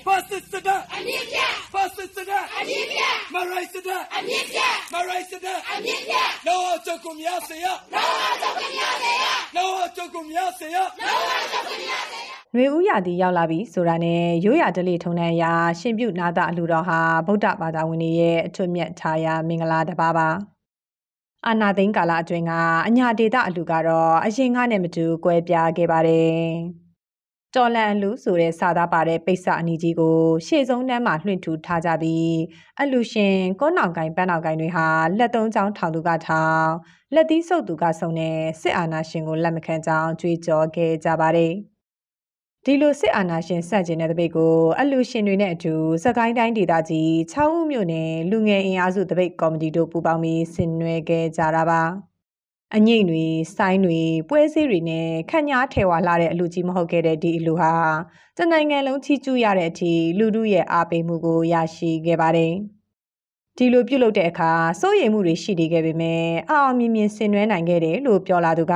Fascista, fascista, marxista, marxista, no chokumyaseya, no chokumyaseya. ຫນွေဦးရာသီရောက်လာပြီဆိုတာနဲ့ရိုးရာဓလေ့ထုံးတမ်းအရရှင်ပြုနာတာအလှတော်ဟာဗုဒ္ဓဘာသာဝင်တွေရဲ့အထွတ်မြတ်ထားရာမင်္ဂလာတစ်ပါးပါအာနာသိန်းကာလအတွင်းကအညာဒေတာအလှကတော့အရင်ကနဲ့မတူကွဲပြားခဲ့ပါတယ်တော်လန်အလှဆိုတဲ့စာသားပါတဲ့ပိဿအနီကြီးကိုရှေ့ဆုံးတန်းမှာလွှင့်ထူထားကြပြီးအလှရှင်ကောနောင်ကိုင်ပန်းနောင်ကိုင်တွေဟာလက်သုံးချောင်းထောင်သူကထောင်လက်သီးဆုပ်သူကဆုံနဲ့စစ်အာဏာရှင်ကိုလက်မခံကြောင်းကြွေးကြော်ခဲ့ကြပါတယ်ဒီလိုစစ်အာဏာရှင်ဆန့်ကျင်တဲ့တပိတ်ကိုအလှရှင်တွေနဲ့အတူစကိုင်းတိုင်းဒေသကြီး6ဦးမြို့နယ်လူငယ်အင်အားစုတပိတ်ကော်မတီတို့ပူးပေါင်းပြီးဆင်နွှဲခဲ့ကြတာပါအငိမ့်တွေစိုင်းတွေပွဲစည်းတွေနဲ့ခန့်ညားထဲဝါလာတဲ့အလှကြီးမဟုတ်ခဲ့တဲ့ဒီအလှဟာတနိုင်ငံလုံးချီးကျူးရတဲ့အထိလူထုရဲ့အားပေးမှုကိုရရှိခဲ့ပါတယ်ဒီလိုပြုလုပ်တဲ့အခါစိုးရိမ်မှုတွေရှိနေခဲ့ပေမဲ့အောင်မြင်မြင်ဆင်နွှဲနိုင်ခဲ့တယ်လို့ပြောလာသူက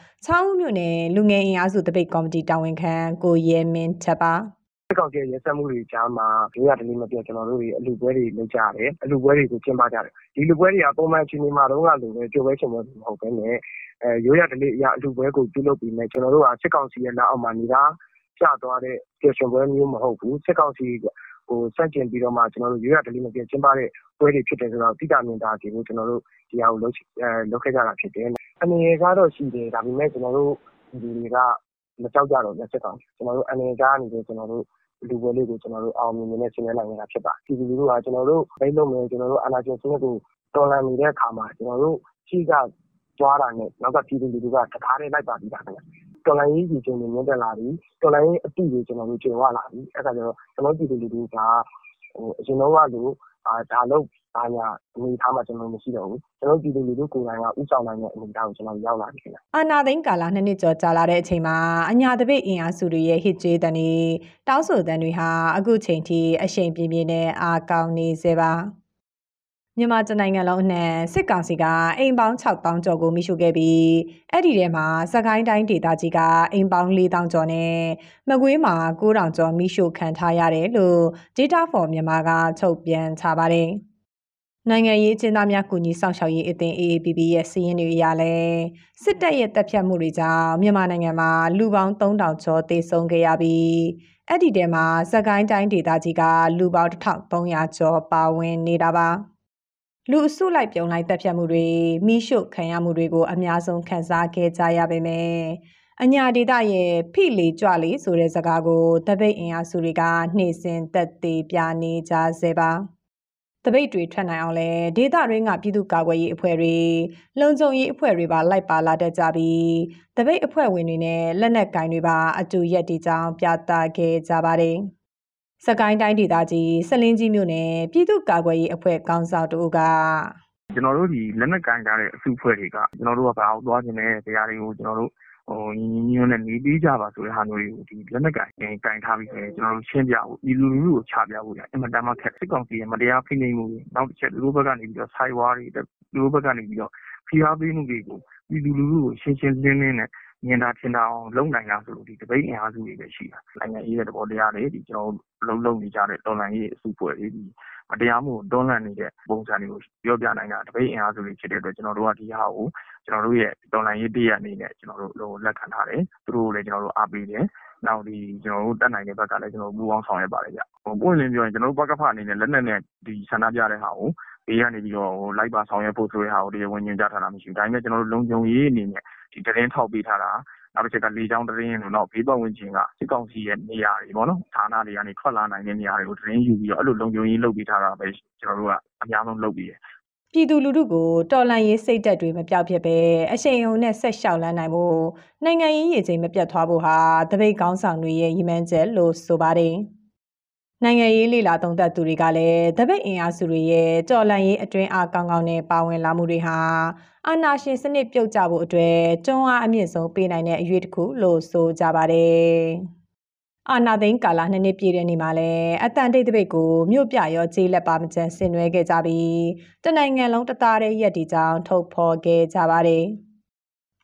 6ဦးမြို့နယ်လူငယ်အင်အားစုတပိတ်ကော်မတီတာဝန်ခံကိုရဲမင်းထပ်ပါကောက်ကျရဲစက်မှုတွေကြားမှာရိုးရတလေးမပြတ်ကျွန်တော်တို့တွေအလူပွဲတွေလုပ်ကြတယ်အလူပွဲတွေကိုကျင်းပကြတယ်ဒီလူပွဲတွေကပုံမှန်အချိန်မှာတော့ကလိုပဲကြိုပွဲချိန်ပွဲမဟုတ်ဘဲနဲ့ရိုးရတလေးအရာအလူပွဲကိုပြုလုပ်ပြီးနေကျွန်တော်တို့ကစစ်ကောင်စီရဲ့လက်အောက်မှာနေတာကျသွားတဲ့ကျေရှင်ပွဲမျိုးမဟုတ်ဘူးစစ်ကောင်စီစန့်ကျင်ပြီးတော့မှကျွန်တော်တို့ရိုးရတလေးမပြတ်ကျင်းပတဲ့ပွဲတွေဖြစ်တယ်ဆိုတော့တိကျမြင်တာဒီကိုကျွန်တော်တို့ဒီဟာကိုလုပ်ခဲ့ကြတာဖြစ်တယ်အနေရကတော့ရှိတယ်ဒါပေမဲ့ကျွန်တော်တို့ဒီတွေကမကြောက်ကြတော့လက်စစ်ကောင်ကျွန်တော်တို့အနေကြားနေတယ်ကျွန်တော်တို့လူပွဲလေးကိုကျွန်တော်တို့အောင်မြင်နေဆင်နွှဲနိုင်နေတာဖြစ်ပါတယ်ဒီလူတို့ကကျွန်တော်တို့ဘိတ်လုံးမယ်ကျွန်တော်တို့အာဏာရှင်စနစ်ကိုတော်လှန်နေတဲ့အခါမှာကျွန်တော်တို့ရှိကသွားတာနဲ့နောက်ကပြည်သူလူထုကတခါတည်းလိုက်ပါပြီးတာခင်ဗျတော်လှန်ရေးကြီးချင်းမြင့်တက်လာပြီတော်လှန်ရေးအတိကိုကျွန်တော်တို့ကျေဝလာပြီအဲ့ဒါကြောင့်ကျွန်တော်ပြည်သူလူထုကအရင်တော့ကလို့ဒါလို့ဘာညာအနေထားမှာကျွန်တော်မရှိတော့ဘူးကျွန်တော်ပြည်သူလူထုကိုယ်တိုင်ကဥဆောင်နိုင်တဲ့အနေအထားကိုကျွန်တော်ရောက်လာပြီခင်ဗျအာနာသိန်းကာလ2နှစ်ကျော်ကြာလာတဲ့အချိန်မှာအညာတပိတ်အင်အားစုတွေရဲ့ဟစ်ကြေးတန်တွေတောင်းဆိုတန်တွေဟာအခုချိန်ထိအရှိန်ပြင်းပြင်းနဲ့အားကောင်းနေစေပါမြန်မာနိုင်ငံလုံးအနှံစစ်ကောင်စီကအိမ်ပေါင်း6000ကျော်ကိုမိရှုခဲ့ပြီးအဲ့ဒီထဲမှာစကိုင်းတိုင်းဒေသကြီးကအိမ်ပေါင်း4000ကျော်နဲ့မကွေးမှာ9000ကျော်မိရှုခံထားရတယ်လို့ Data for Myanmar ကထုတ်ပြန်ထားပါတယ်နိုင်ငံရေးအကျဉ်းသားများကူညီဆောင်ရှောက်ရေးအသင်း AAPP ရဲ့စီးရင်တွေအရလဲစစ်တပ်ရဲ့တပ်ဖြတ်မှုတွေကြောင့်မြန်မာနိုင်ငံမှာလူပေါင်း3000ကျော်သေဆုံးခဲ့ရပြီးအဲ့ဒီထဲမှာစကိုင်းတိုင်းဒေသကြီးကလူပေါင်း1300ကျော်ပါဝင်နေတာပါလူအစုလိုက်ပြုံလိုက်တပ်ဖြတ်မှုတွေမိရှုခံရမှုတွေကိုအများဆုံးခံစားခဲ့ကြရပေမဲ့အညာဒေတာရဲ့ဖိလေကြွလေဆိုတဲ့စကားကိုတပိတ်အင်အားစုတွေကနှိမ့်စင်သက်သေပြနေကြစေပါတပိတ်တွေထွက်နိုင်အောင်လဲဒေတာရင်းကပြည်သူ့ကာကွယ်ရေးအဖွဲ့တွေလုံခြုံရေးအဖွဲ့တွေပါလိုက်ပါလာတတ်ကြပြီးတပိတ်အဖွဲ့ဝင်တွေနဲ့လက်နက်ကင်တွေပါအတူရက်တီကြောင်းပြသခဲ့ကြပါတယ်စကိုင်းတိုင်းဒေသကြီးစလင်းကြီးမြို့နယ်ပြည်သူ့ကာကွယ်ရေးအဖွဲ့ကောင်ဆောင်တို့ကကျွန်တော်တို့ဒီလက်နက်ကင်ကြတဲ့အစုအဖွဲ့တွေကကျွန်တော်တို့ကဘာလို့သွားခြင်းလဲတရားတွေကိုကျွန်တော်တို့ညီညွတ်နဲ့နေပေးကြပါဆိုတဲ့ဟာမျိုးတွေကိုဒီလက်နက်ကင်ထားပြီးဆိုရင်ကျွန်တော်တို့ရှင်းပြဖို့ဒီလူလူကိုချပြဖို့ရအမှန်တမ်းခက်စစ်ကောင်စီရဲ့မတရားဖိနှိပ်မှုတွေနောက်တစ်ချက်သူတို့ဘက်ကနေပြီးတော့ဆိုင်ဝါတွေသူတို့ဘက်ကနေပြီးတော့ဖိအားပေးမှုတွေကိုဒီလူလူကိုရှင်းရှင်းလင်းလင်းနဲ့မြင်တာထင်တာအောင်လုပ်နိုင်လားဆိုလို့ဒီတပိတ်အင်အားစုတွေပဲရှိတာနိုင်ငံရေးတဲ့သဘောတရားတွေဒီကျွန်တော်လုံးနေကြတဲ့တော်လှန်ရေးအစုအဖွဲ့တွေဒီမတရားမှုတွန်းလှန်နေတဲ့ပုံစံတွေကိုပြောပြနိုင်တာတပိတ်အင်အားစုတွေဖြစ်တဲ့အတွက်ကျွန်တော်တို့ကဒီဟာကိုကျွန်တော်တို့ရဲ့တော်လှန်ရေးတရက်အနေနဲ့ကျွန်တော်တို့လက်ခံထားတယ်သူတို့ကိုလည်းကျွန်တော်တို့အားပေးတယ်နောက်ဒီကျွန်တော်တို့တက်နိုင်တဲ့ဘက်ကလည်းကျွန်တော်တို့ပူးပေါင်းဆောင်ရွက်ပါတယ်ဗျပွင့်လင်းပြောရင်ကျွန်တော်တို့ဘက်ကဖအနေနဲ့လက်နက်နဲ့ဒီဆန္ဒပြတဲ့ဟာကိုဘေးကနေပြီးတော့လိုက်ပါဆောင်ရွက်ဖို့ဆိုတဲ့ဟာကိုတရားဝင်ညွှန်ကြားထားတာမရှိဘူးဒါပေမဲ့ကျွန်တော်တို့လုံခြုံရေးအနေနဲ့ဒီသတင်းထောက်ပေးထားတာနောက်တစ်ချက်ကလေကြောင်းသတင်းတို့နောက်ဘေးပတ်ဝန်းကျင်ကစစ်ကောင်စီရဲ့နေရာတွေပေါ့နော်ဌာနတွေကနေထွက်လာနိုင်တဲ့နေရာတွေကိုသတင်းယူပြီးတော့အဲ့လိုလုံခြုံရေးလုပ်ပေးထားတာပဲကျွန်တော်တို့ကအများဆုံးလုပ်ပြီးတယ်ပြည်သူလူထုကိုတော်လှန်ရေးစိတ်ဓာတ်တွေမပြောက်ဖြစ်ပဲအရှိန်အဟုန်နဲ့ဆက်လျှောက်လန်းနိုင်ဖို့နိုင်ငံရေးရည်ချိန်မပြတ်သွားဖို့ဟာတပိတ်ကောင်းဆောင်တွေရဲ့ရည်မှန်းချက်လို့ဆိုပါတယ်နိုင်ငံရေးလေလာသုံးသပ်သူတွေကလည်းတပိတ်အင်အားစုတွေရဲ့တော်လှန်ရေးအတွင်းအားကောင်းကောင်းနဲ့ပါဝင်လာမှုတွေဟာအာဏာရှင်စနစ်ပြုတ်ကျဖို့အတွက်တွန်းအားအမြင့်ဆုံးပေးနိုင်တဲ့အရွေးတစ်ခုလို့ဆိုကြပါတယ်အာနာသိန်းကာလ2နှစ်ပြည့်တဲ့နေ့မှာလဲအတန်တိတ်တပိတ်ကိုမြို့ပြရောကျေးလက်ပါမကျန်ဆင်နွှဲခဲ့ကြပြီးတနိုင်ငံလုံးတသားတဲ့ရက်ဒီကြောင်ထုတ်ဖော်ခဲ့ကြပါတယ်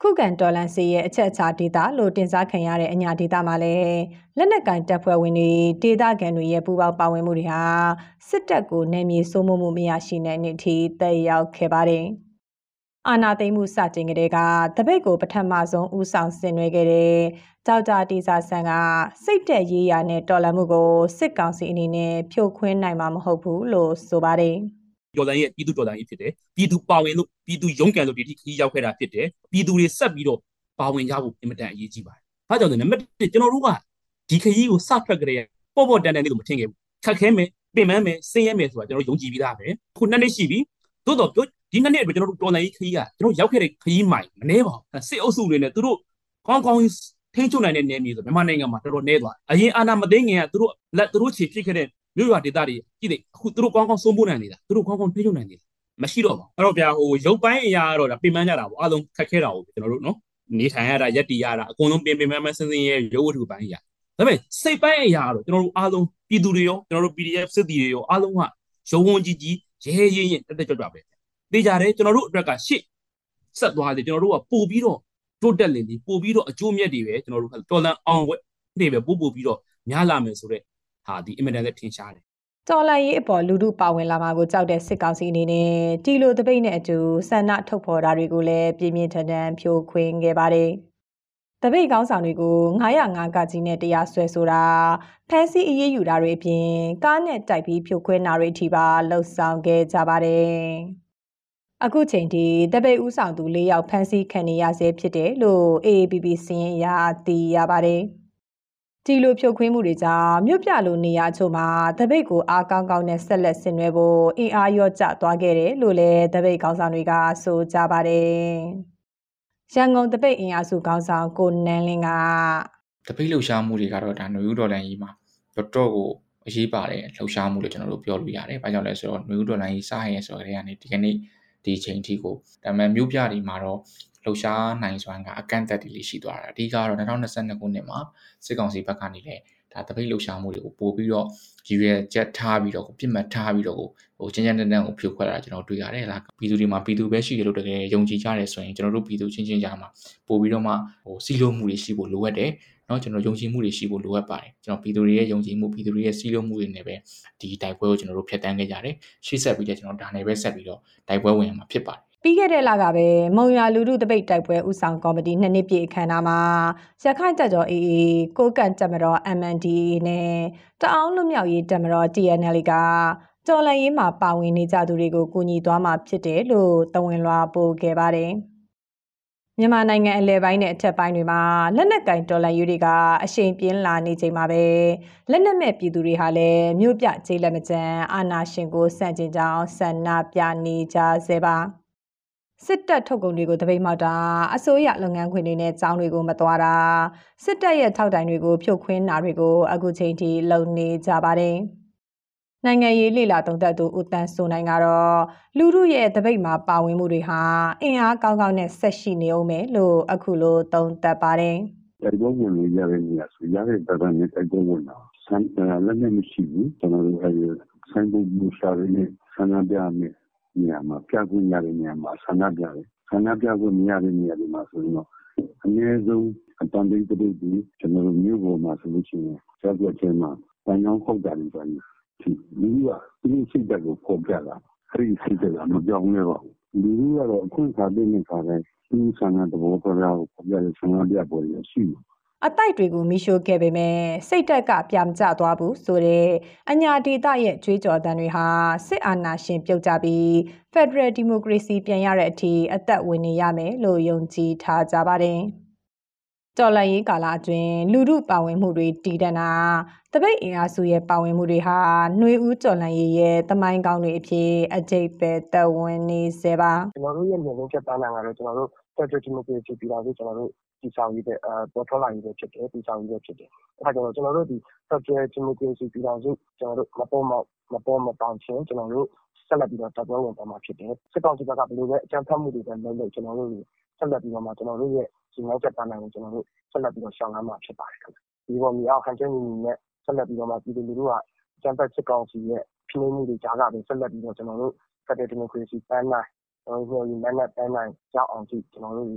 ခုခံတော်လှန်စစ်ရဲ့အချက်အခြာဒေသလို့တင်စားခံရတဲ့အညာဒေသမှာလည်းလက်နက်ကိုင်တပ်ဖွဲ့ဝင်တွေဒေသခံတွေရဲ့ပူးပေါင်းပါဝင်မှုတွေဟာစစ်တပ်ကိုနယ်မြေစိုးမိုးမှုမရရှိနိုင်တဲ့အထိတက်ရောက်ခဲ့ပါတယ်။အာဏာသိမ်းမှုစတင်ကတည်းကတပိတ်ကိုပထမဆုံးဦးဆောင်ဆင်နွှဲခဲ့တဲ့ကြောက်ကြတီစာဆန်ကစိတ်တက်ရေးရာနဲ့တော်လှန်မှုကိုစစ်ကောင်စီအနေနဲ့ဖြိုခွင်းနိုင်မှာမဟုတ်ဘူးလို့ဆိုပါတယ်။တော်လှန်ရေးပြည်သူတော်လှန်ရေးဖြစ်တယ်ပြည်သူပါဝင်လို့ပြည်သူရုံးကန်လို့ဒီထိခရီးရောက်ခဲ့တာဖြစ်တယ်ပြည်သူတွေဆက်ပြီးတော့ပါဝင်ကြဖို့အင်မတန်အရေးကြီးပါတယ်။ဒါကြောင့်နံပါတ်1ကျွန်တော်တို့ကဒီခရီးကိုစထွက်ကြတဲ့ပေါ့တန်လေးလို့မထင်ခဲ့ဘူးခက်ခဲမယ်ပင်ပန်းမယ်ဆင်းရဲမယ်ဆိုတာကျွန်တော်ယုံကြည်ပြီးသားပဲ။ခု2နှစ်ရှိပြီသို့တော့ဒီ2နှစ်အတွက်ကျွန်တော်တို့တော်လှန်ရေးခရီးကကျွန်တော်ရောက်ခဲ့တဲ့ခရီးမိုင်မနှဲပါဘူးစစ်အုပ်စုတွေနဲ့သူတို့ကောင်းထိန်းချုပ်နိုင်တဲ့နယ်မြေဆိုမြန်မာနိုင်ငံမှာတော်တော်နှဲသွားအရင်အာဏာမသိမ်းခင်ကသူတို့ခြေဖြစ်ခဲ့တဲ့မြို့ရွာဒေသတွေကြည့်တယ်အခုသူတို့ကောင်းစိုးမိုးနိုင်နေတာသူတို့ကောင်းထိန်းချုပ်နိုင်နေတာမရှိတော့ပါဘူးအဲ့တော့ဗျာရုပ်ပိုင်းအရာကတော့ဒါပြင်ပန်းကြတာပေါ့အားလုံးခက်ခဲတာပေါ့ကျွန်တော်တို့နော်နေထိုင်ရတာရက်တီရတာအကုန်လုံးပင်ပန်းစင်းရဲ့ရုပ်ဝတ္ထုပိုင်းအရာဒါပေမဲ့စိတ်ပိုင်းအရာကတော့ကျွန်တော်တို့အားလုံးပြည်သူတွေရောကျွန်တော်တို့ PDF စစ်တီတွေရောအားလုံးကရုံဝန်းကြီးရဲရင်တက်ကြွပဲသိကြတယ်ကျွန်တော်တို့အတွက်ကရှေ့ဆက်သွားတယ်ကျွန်တော်တို့ကပို့ပြီးတော့တိုးတက်လင်ပြီးပို့ပြီးတော့အကျိုးမြတ်တွေပဲကျွန်တော်တို့တော်လန်အောင်ဝက်တွေပဲပို့ပြီးတော့များလာမယ်ဆိုတော့ဟာဒီအင်မတန်လည်းထင်ရှားတယ်တော်လှန်ရေးအပေါ်လူထုပါဝင်လာမှာကိုကြောက်တဲ့စစ်ကောင်စီအနေနဲ့တီလိုတပိတ်နဲ့အတူဆန္ဒထုတ်ဖော်တာတွေကိုလည်းပြင်းပြင်းထန်ထန်ဖြိုခွင်းခဲ့ပါတယ်။တပိတ်ကောင်းဆောင်တွေကို905ကကြီးနဲ့တရားစွဲဆိုတာဖမ်းဆီးအရေးယူတာတွေအပြင်ကားနဲ့တိုက်ပြီးဖြိုခွင်းတာတွေအထိပါလှုပ်ဆောင်ခဲ့ကြပါတယ်။အခုချိန်ထိတပိတ်ဦးဆောင်သူ4ယောက်ဖမ်းဆီးခံနေရဆဲဖြစ်တယ်လို့ AAPP စီရင်ရသိရပါတယ်။ဒီလိုဖြုတ်ခွင်းမှုတွေကြောင့်မြို့ပြလိုနေရာအချို့မှာတပိတ်ကိုအားကောင်းကောင်းနဲ့ဆက်လက်ဆင်နွှဲဖို့အင်အားရော့ကျသွားခဲ့တယ်လို့လည်းတပိတ်ခေါင်းဆောင်တွေကဆိုကြပါတယ်။ရန်ကုန်တပိတ်အင်အားစုခေါင်းဆောင်ကိုနန်းလင်းကတပိတ်လှုပ်ရှားမှုတွေကတော့ဒါຫນွေဦးဒေါ်လန်ကြီးမှာတော်တော်ကိုအရေးပါတယ်လှုပ်ရှားမှုလို့ကျွန်တော်တို့ပြောလို့ရတယ်။ဘာကြောင့်လဲဆိုတော့ຫນွေဦးဒေါ်လန်ကြီးစရဲဆိုတဲ့ကနေဒီကနေ့ဒီချိန်ထိကိုဒါပေမဲ့မြို့ပြတွေမှာတော့လှုပ်ရှားနိုင်စွမ်းကအကန့်အသတ်တွေလေးရှိသွားတာအဓိကတော့2022ခုနှစ်မှာစစ်ကောင်စီဘက်ကနေလည်းဒါတပိတ်လှုပ်ရှားမှုတွေကိုပို့ပြီးတော့ရည်ရွယ်ချက်ထားပြီးတော့ပြစ်မှတ်ထားပြီးတော့ချင်းချင်းတန်းတန်းကိုဖြိုခွဲတာကျွန်တော်တွေ့ရတယ်လားပြည်သူတွေမှာပြည်သူပဲရှိတယ်လို့တကယ်ယုံကြည်ကြတယ်ဆိုရင်ကျွန်တော်တို့ပြည်သူချင်းကြားမှာပို့ပြီးတော့မှစီးလုံးမှုတွေရှိဖို့လိုအပ်တယ်เนาะကျွန်တော်ယုံကြည်မှုတွေရှိဖို့လိုအပ်ပါတယ်ကျွန်တော်ပြည်သူတွေရဲ့ယုံကြည်မှုပြည်သူတွေရဲ့စီးလုံးမှုတွေနဲ့ပဲဒီတိုက်ပွဲကိုကျွန်တော်တို့ဖျက်ဆီးခဲ့ကြတယ်ရှေ့ဆက်ပြီးတော့ကျွန်တော်ဒါနဲ့ပဲဆက်ပြီးတော့တိုက်ပွဲဝင်ရမှာဖြစ်ပါတယ်ပြီးခဲ့တဲ့လကပဲမုံရွာလူထုတပိတ်တိုက်ပွဲဥဆောင်ကော်မတီ2နှစ်ပြည့်အခမ်းအနားမှာရခိုင်တပ်တော် AA ကိုကန့်တပ်မတော် MNDAA နဲ့တအောင်းလွတ်မြောက်ရေးတပ်မတော် TNL ကတော်လှန်ရေးမှာပါဝင်နေကြသူတွေကိုကူညီသွားမှာဖြစ်တယ်လို့တဝန်လွှာပို့ခဲ့ပါတယ်။မြန်မာနိုင်ငံအလဲပိုင်းနဲ့အထက်ပိုင်းတွေမှာလက်နက်ကင်တော်လှန်ရေးတွေကအရှိန်ပြင်းလာနေချိန်မှာပဲလက်နက်မဲ့ပြည်သူတွေဟာလည်းမြို့ပြကျေးလက်မကျန်အာဏာရှင်ကိုစန့်ကျင်ကြောင်းဆန္ဒပြနေကြဆဲပါစစ်တပ်ထုတ်ကုန်တွေကိုတပိတ်မှောက်တာအစိုးရလုပ်ငန်းခွင်တွေနဲ့ကျောင်းတွေကိုမသွားတာစစ်တပ်ရဲ့ထောက်တိုင်တွေကိုဖြုတ်ခွင်းတာတွေကိုအခုချိန်ထိလုပ်နေကြပါတယ်။နိုင်ငံရေးလေလာသုံးသပ်သူဦးတန်းစိုးနိုင်ကတော့လူထုရဲ့တပိတ်မှာပါဝင်မှုတွေဟာအင်အားကောင်းကောင်းနဲ့ဆက်ရှိနေအောင်မယ်လို့အခုလိုသုံးသပ်ပါတယ်။တိုက်ပွဲဝင်လို့ရတဲ့နေရာဆိုရတဲ့တရနဲ့တိုက်ပွဲဝင်တာဆန်းလည်းမရှိဘူးကျွန်တော်တို့ဆိုင်ဘုတ်မူရှာရင်းနဲ့ဆန္ဒပြမယ်နေရာမှာပြခွင့်ရတဲ့နေရာမှာဆန္ဒပြတယ်ဆန္ဒပြခွင့်မရတဲ့နေရာတွေမှာဆိုရင်တော့အနည်းဆုံးအတန်တိတ်တိတ်ကြီးကျွန်တော်တို့မြို့ပေါ်မှာဆိုလို့ရှိရင်ဆက်ပြချင်းမှာတန်ကြောင်းခုတ်တာတွေဆိုရင်လူကဒီစိတ်ဓာတ်ကိုပေါ်ပြတာအဲ့ဒီစိတ်ဓာတ်ကမပြောင်းလဲပါဘူးလူကတော့အခုခါတဲ့နေခါတိုင်းဒီဆန္ဒတဘောတရားကိုပေါ်ပြတဲ့ဆန္ဒပြပွဲရရှိတယ်အတိုက်တွေကိုမိရှို့ခဲ့ပေမဲ့စိတ်တက်ကပြမကျသွားဘူးဆိုတဲ့အညာဒေသရဲ့ကြွေးကြော်သံတွေဟာစစ်အာဏာရှင်ပြုတ်ကျပြီး Federal Democracy ပြန်ရတဲ့အထိအသက်ဝင်နေရမယ်လို့ယုံကြည်ထားကြပါတယ်။တော်လှန်ရေးကာလအတွင်းလူထုပါဝင်မှုတွေတည်တံ့တာတပိတ်အင်အားစုရဲ့ပါဝင်မှုတွေဟာຫນွေဦးတော်လှန်ရေးရဲ့သမိုင်းကောင်းတွေအဖြစ်အကျိတ်ပဲသက်ဝင်နေစေပါကျွန်တော်တို့ရဲ့မျိုးလုံးချက်သားနိုင်ကတော့ကျွန်တော်တို့ Federal Democracy ပြည်တော်စုကျွန်တော်တို့ဒီဆောင်ရေးတဲ့ပေါ်ထွက်လာရေးပဲဖြစ်တယ်ဒီဆောင်ရေးပဲဖြစ်တယ်အဲဒါကြောင့်ကျွန်တော်တို့ဒီ Federal Democracy ပြည်တော်စုကျွန်တော်တို့မပေါ်မပေါင်းချင်းကျွန်တော်တို့ဆက်လက်ပြီးတော့တပ်ပွဲဝင်သွားမှာဖြစ်တယ်စစ်ကောင်စီဘက်ကဘယ်လိုပဲအကြမ်းဖက်မှုတွေပဲလုပ်လို့ကျွန်တော်တို့ဆက်လက်ပြီးတော့မှကျွန်တော်တို့ရဲ့ဒီမျိုးချက်သားနိုင်ကိုကျွန်တော်တို့ဆက်လက်ပြီးတော့ရှောင်လန်းမှာဖြစ်ပါတယ်ခင်ဗျဒီပေါ်မြေအောက်ဟန်ချက်ညီညီနဲ့ဆက်လက်ပြီးတော့မှပြည်သူလူထုကအကြမ်းဖက်စစ်ကောင်စီရဲ့ဖိနှိပ်မှုတွေကြားကပဲဆက်လက်ပြီးတော့ကျွန်တော်တို့ Federal Democracy ပန်းနိုင်ကျွန်တော်တို့ဒီလက်နက်ပန်းနိုင်ကြောက်အောင်ကြည့်ကျွန်တော်တို့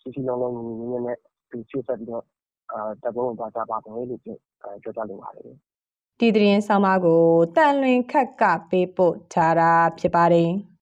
စီစီလုံးလုံးညီညီနဲ့ဒီချစ်ဆက်ပြီးတော့တပ်ပုံသွားကြပါမယ်လို့ပြောကြားလိုပါတယ်ဒီသတင်းဆောင်မကိုတန်လွင်ခက်ကပေးပို့ထားတာဖြစ်ပါတယ်